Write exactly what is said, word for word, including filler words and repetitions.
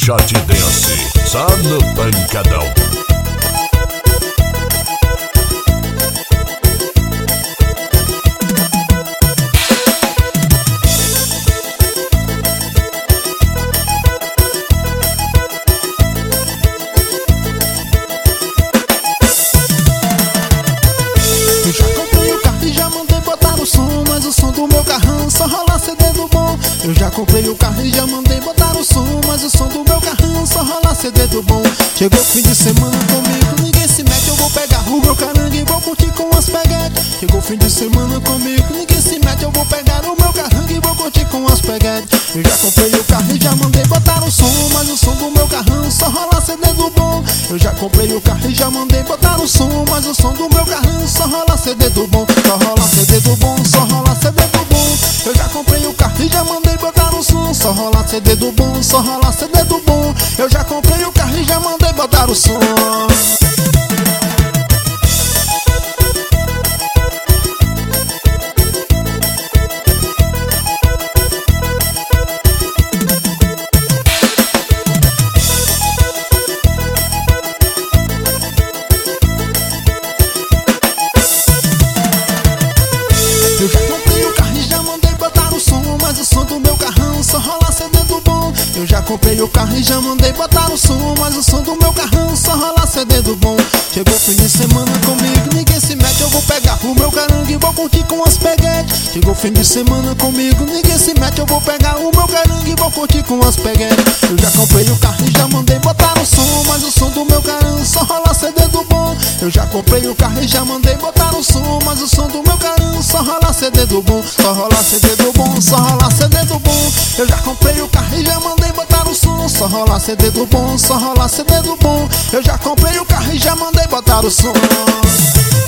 Shot Dance, só no pancadão. Eu já comprei o carro e já mandei botar o som, mas o som do meu carrão só rola C D do bom. Eu já comprei o carro e já mandei botar o som, mas o som do meu carrão só rola C D do bom. Chegou fim de semana comigo, ninguém se mete, eu vou pegar o meu carangue e vou curtir com as peguetes. Chegou fim de semana comigo, ninguém se mete, eu vou pegar o meu carangue e vou curtir com as peguetes. Eu já comprei o carro e já mandei botar o som, mas o som do meu carrão só rola C D do bom. Eu já comprei o carro e já mandei botar o som, mas o som do meu carrão só rola C D do bom. Só rola C D do bom, só rola C D do bom. Eu já comprei o carro e já mandei botar o som, só rola C D do bom, só rola C D do bom. Eu já comprei o carro e já mandei botar o som. Eu já comprei o carro e já mandei botar o som, mas o som do meu carrão só rola C D do bom. Eu já comprei o carro e já mandei botar o som, mas o som do meu carrão só rola C D do bom. Chegou fim de semana comigo, ninguém se mete, eu vou pegar o meu carangue e vou curtir com as peguetes. Chegou fim de semana comigo, ninguém se mete, eu vou pegar o meu carangue e vou curtir com as peguetes. Eu já comprei o carro e já mandei botar o som, mas o som do meu carrão só rola C D do bom. Eu já comprei o carro e já mandei botar o som, mas o som do meu carrão só rola C D do bom. Só rola C D do bom, só rola C D do bom. Eu já comprei o carro e já mandei botar o som, só rola C D do bom, só rola C D do bom. Eu já comprei o carro e já mandei botar o som.